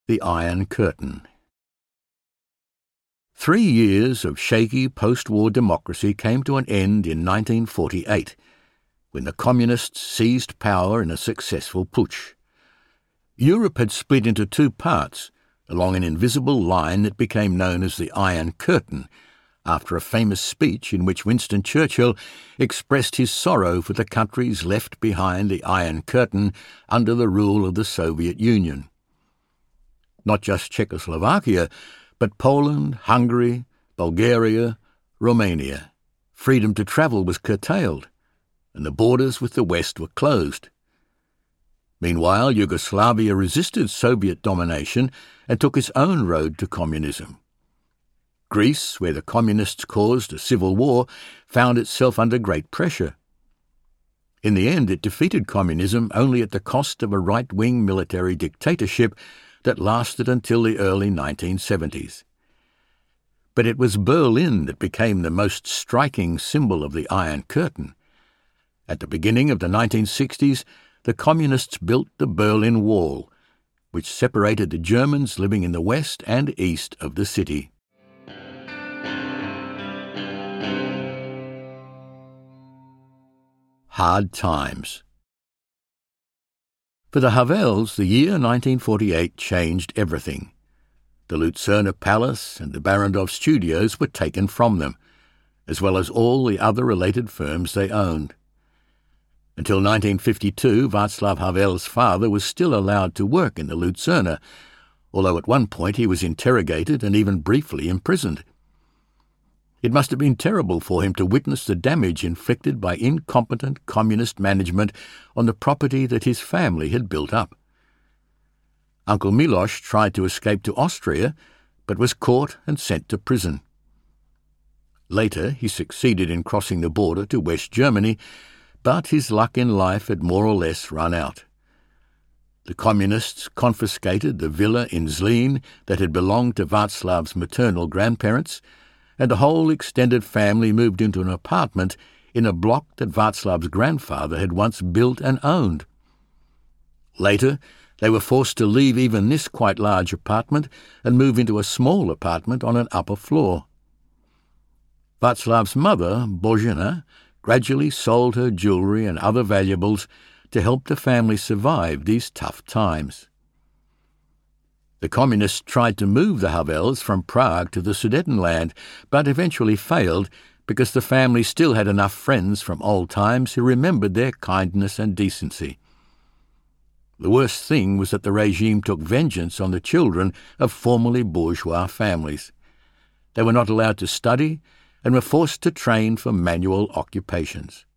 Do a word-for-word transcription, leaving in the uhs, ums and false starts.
The Iron Curtain. Three years of shaky post-war democracy came to an end in nineteen forty-eight, when the Communists seized power in a successful putsch. Europe had split into two parts, along an invisible line that became known as the Iron Curtain, after a famous speech in which Winston Churchill expressed his sorrow for the countries left behind the Iron Curtain under the rule of the Soviet Union. Not just Czechoslovakia, but Poland, Hungary, Bulgaria, Romania. Freedom to travel was curtailed, and the borders with the West were closed. Meanwhile, Yugoslavia resisted Soviet domination and took its own road to communism. Greece, where the Communists caused a civil war, found itself under great pressure. In the end, it defeated communism only at the cost of a right-wing military dictatorship that lasted until the early nineteen seventies. But it was Berlin that became the most striking symbol of the Iron Curtain. At the beginning of the nineteen sixties, the Communists built the Berlin Wall, which separated the Germans living in the west and east of the city. Hard times. For the Havels, the year nineteen forty-eight changed everything. The Luzerner Palace and the Barrandov Studios were taken from them, as well as all the other related firms they owned. Until nineteen fifty-two, Václav Havel's father was still allowed to work in the Luzerner, although at one point he was interrogated and even briefly imprisoned. It must have been terrible for him to witness the damage inflicted by incompetent communist management on the property that his family had built up. Uncle Miloš tried to escape to Austria, but was caught and sent to prison. Later, he succeeded in crossing the border to West Germany, but his luck in life had more or less run out. The Communists confiscated the villa in Zlín that had belonged to Václav's maternal grandparents, and the whole extended family moved into an apartment in a block that Václav's grandfather had once built and owned. Later, they were forced to leave even this quite large apartment and move into a small apartment on an upper floor. Václav's mother, Božena, gradually sold her jewellery and other valuables to help the family survive these tough times. The Communists tried to move the Havels from Prague to the Sudetenland, but eventually failed because the family still had enough friends from old times who remembered their kindness and decency. The worst thing was that the regime took vengeance on the children of formerly bourgeois families. They were not allowed to study and were forced to train for manual occupations.